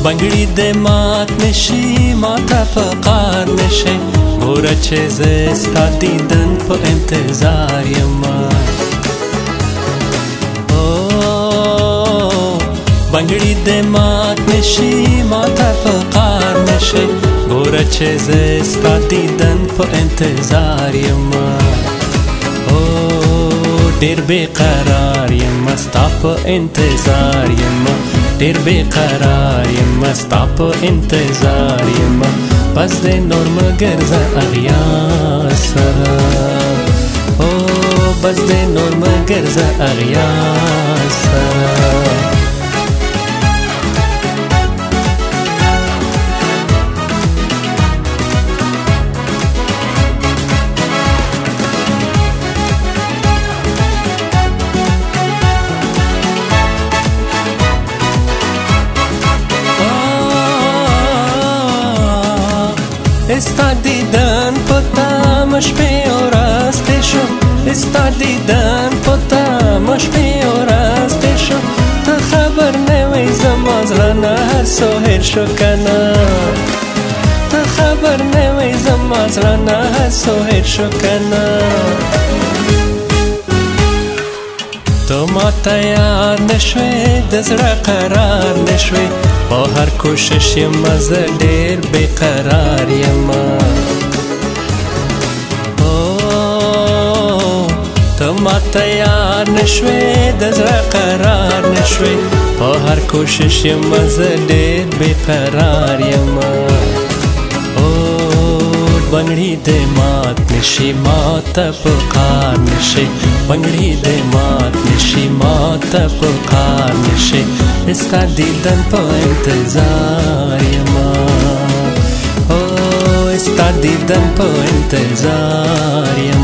بنګړي د مات نشي ماته په قار نشي ګوره چې زه ستا دیدن په انتظار یم بنګړي د مات نشي ماته په قار نشي ګوره چې زه ستا دیدن په انتظار یم ډېر بېقرار یم ستا په انتظار یم ډېر بېقرار یم ستا په انتظار یم بس د نور مه ګرځه اغیار سره بس د نور مه ګرځه اغیار سره ستا دیدن په تمه شپې او ورځ تېر شو ستا دیدن په تمه شپې او ورځ تېر شو ته خبر نه وې زما زړه نه هر څه هېر شو که نه ته خبر نه وې زما زړه نه هر څه هېر شو که نه تو ماته یاد نه شوې د زړه قرار نه شوې په هر کوشش یم زه ډېر بېقرار یم ته ماته یاد نه شوې د زړه قرار نه شوې په هر کوشش یم زه ډېر بېقرار یم بنګړي د مات نشي ماته په قار نشي بنګړي د مات نشي ماته په قار نشي ستا دیدن په انتظار یم ستا دیدن په انتظار یم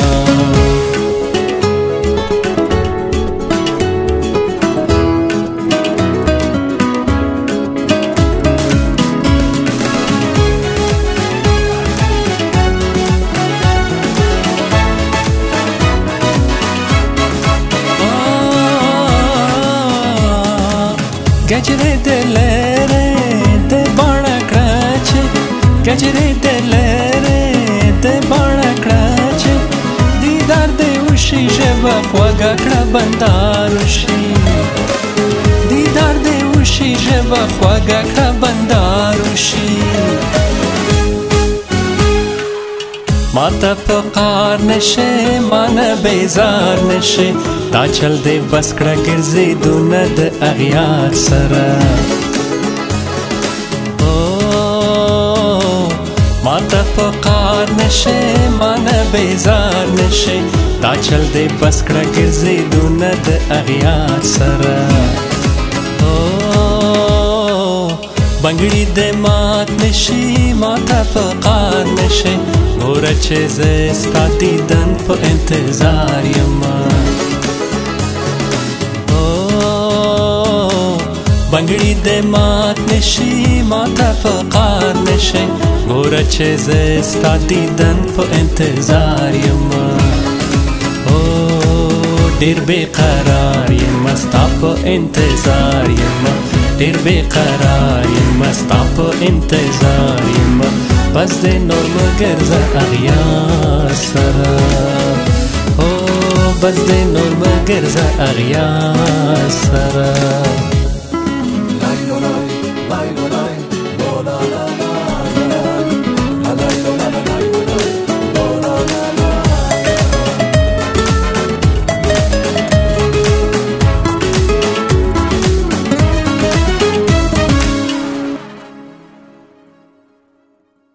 گجره دلره د باڼه کړه چې گجره دلره د باڼه کړه چې دیدار دې وشي ژبه خوږه کړه بندار وشي دیدار دې وشي ژبه خوږه کړه بندار وشي ماته په قار نشي مانه بیزار نشي دا چل دې بس کړه ګرځېدونه د اغیار سره ماته په قار نشي مانه بیزار نشي دا چل دې بس کړه ګرځېدونه د اغیار سره بنګړي د مات نشي ماته په قار نشي ګوره چې زه ستا دیدن په انتظار یم بنګړي د مات نشي ماته په قار نشي ګوره چې زه ستا دیدن په انتظار یم ډېر بېقرار یم ستا په انتظار یم ډېر بېقرار یم ستا په انتظار یم بس د نور مه ګرځه اغیار سره بس د نور مه ګرځه اغیار سره